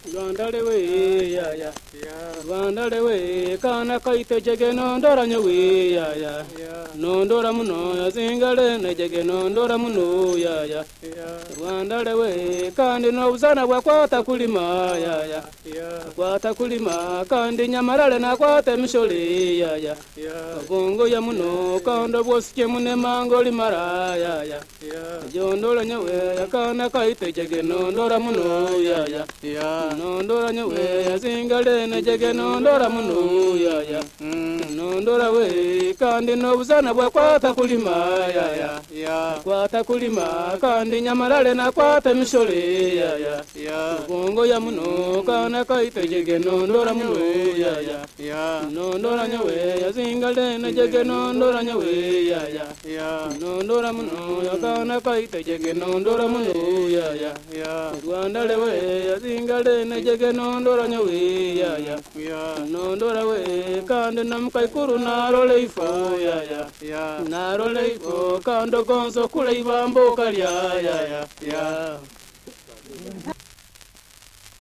Rwanda we ya Rwanda we kana kaite jege nondora nyewe ya nondora muno ya zingale ne jege nondora muno ya Rwanda we kandi no uzana bwa kwata kulima ya kwata kulima kandi nyamarale na kwata mishole ya bongo ya muno kando bosike mune mango limara ya jondora nyewe kana kaite jege nondora muno ya nondora nyewe ya zingale ne jege nondora muno ya nondora we kandi no uzana bwa kwata kulima ya kwata kulima kandi nyamarale na kwata mishole ya bongo ya muno kana kaite jege nondora muno ya nondora nyewe ya zingale ne jege nondora nyewe ya nondora muno ya kana kaite jege nondora muno ya Rwanda lewe ya zingale ne jege nondora nyewe ya nondora we kandi namkaikuru narole ifo ya narole ifo kando gonzo kule ibambo kalya ya